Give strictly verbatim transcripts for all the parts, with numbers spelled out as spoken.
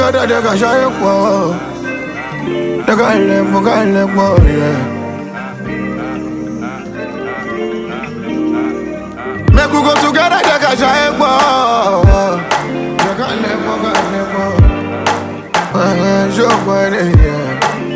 together, they can shine it more. They can live more, can live more, yeah. Make we go together, they can shine it more. They can live more, can live more. Show money, yeah.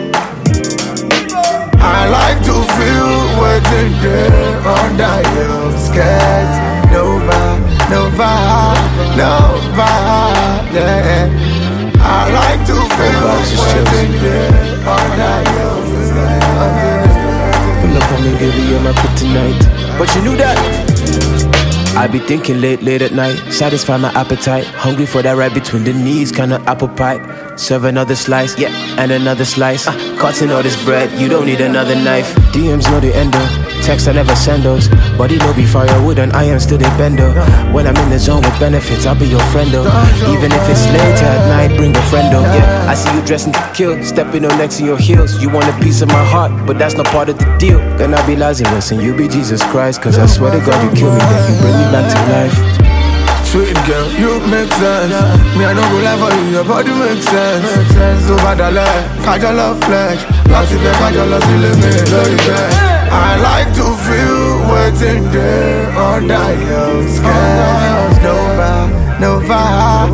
I like to feel waiting there under your skirt. Nobody, nobody, nobody. I like to feel waiting there under your skirt. Pull up on me, baby, you're my kryptonite. But you knew that. I be thinking late, late at night. Satisfy my appetite. Hungry for that right between the knees, kinda apple pie. Serve another slice, yeah, and another slice. uh, Cutting all this bread, you don't need another knife. D Ms know the endo, text I never send those. Body no be firewood and iron still they bendo. When I'm in the zone with benefits, I'll be your friendo. Even if it's late at night, bring a friendo. Yeah, I see you dressing to kill, stepping on next in your heels. You want a piece of my heart, but that's not part of the deal. Gonna be Lazarus and you be Jesus Christ. Cause I swear to God you kill me, then you bring me back to life. Sweet girl, you make sense. Me, I don't go lie for you, your body makes sense. So bad I like, catch your love flex. Last day, catch your love till it made very bad. I like to feel waiting there under your skin. Nobody, nobody,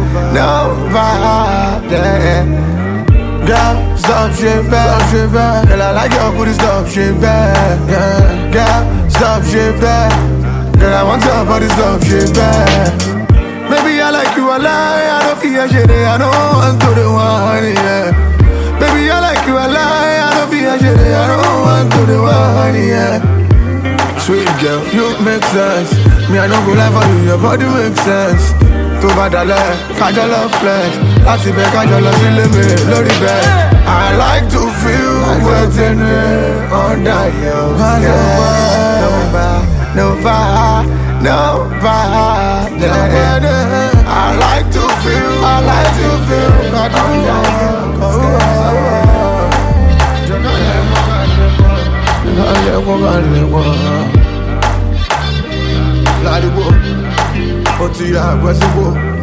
nobody. Girl, stop shit back, shit back. Girl, I like your booty, stop shit back. Yeah. Girl, stop shit back. Girl, I want your body, stop shit back. Baby, I like you a lie, I don't feel shit, I don't want to the one, yeah. Baby, I like you a lie, I don't feel shit, I don't want to the one, yeah. Sweet girl, you make sense. Me, I don't go lie for you, your body makes sense. Too bad I like, catch your love flex. That's it, catch your love till it made bloody bad. I like to feel waiting under your skin. Nobody, nobody. Nobody, I like to feel, I like to feel God under your skin.